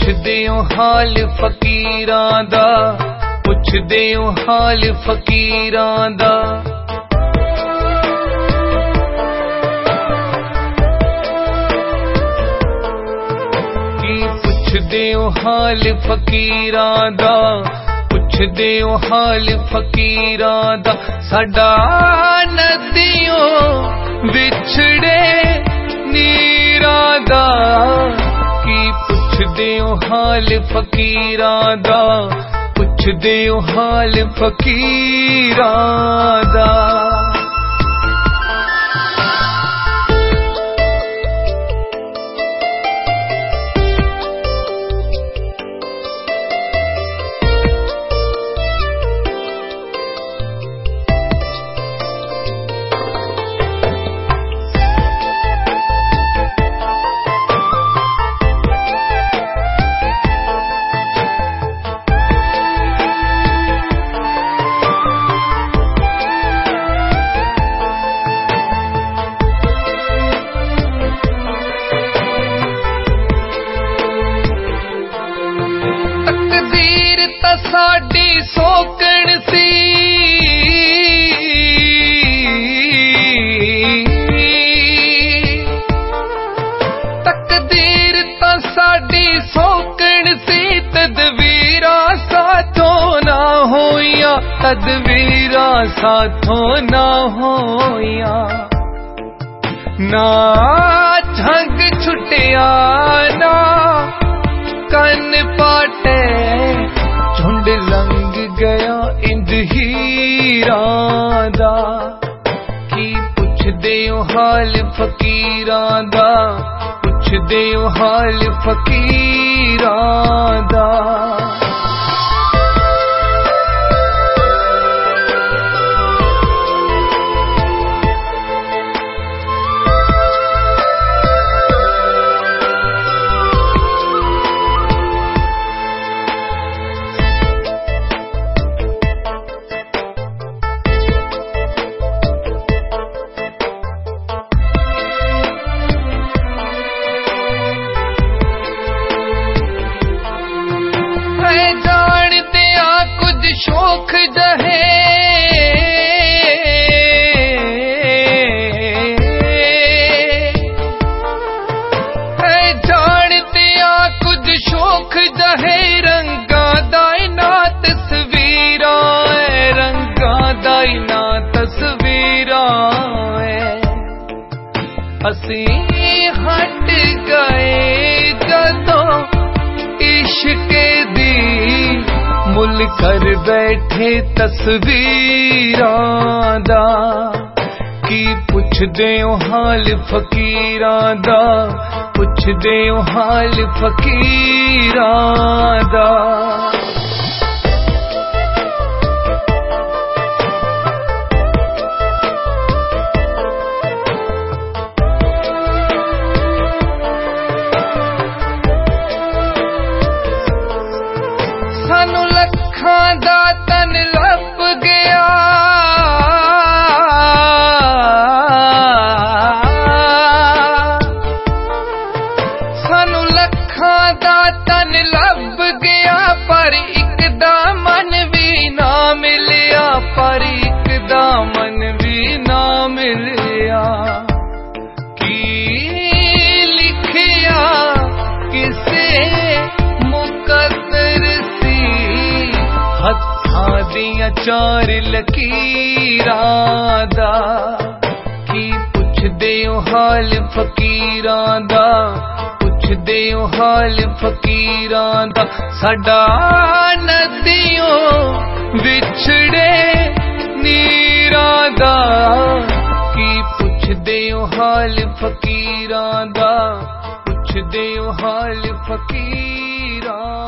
पुछदे हो हाल फकीरां दा, पुछदे हो हाल फकीरां दा। की पुछदे हो हाल फकीरां दा, पुछदे हो हाल फकीरां दा। साडा नदियों विछड़े नीरां दा, की पुछदे हो हाल फकीरां दा, पुछदे हो हाल फकीरां दा। साडी सोकण सी, तकदीर ता साडी सोकण सी। तदवीरां साथों ना होइया, तदवीरां साथों ना होइया। ना झंग छुटिया ना कन पाटे, झुंड लंघ गया इंज हीरां दा। की पुछदे हो हाल फकीरां दा, पुछदे हो हाल फकीरां दा। जानते आ कुछ शौक जहे, जानते आ कुछ शौक जहे। रंगा दाई ना तस्वीरां, रंगा दाई ना तस्वीरां। असी हट गए जदों इश्क दी, मुल कर बैठे तस्वीरां दा। की पुछदे हो हाल फकीरां दा, पुछदे हो हाल फकीरां दा। सानू लखां दा तन लभ गया, सानू लखां दा तन लभ गया। पर एक दा मन भी ना मिलिया, पर एक दा मन भी ना मिलिया। की लिखिया किसे मुकद्दर हत्थां दियां चार लकीरां दा। की पुछदे हो हाल फकीरां दा, पुछदे हो हाल फकीरां दा। साडा नदियों विछड़े नीरां दा, की पुछदे हो हाल फकीरां दा, पुछदे हो हाल फकीरां।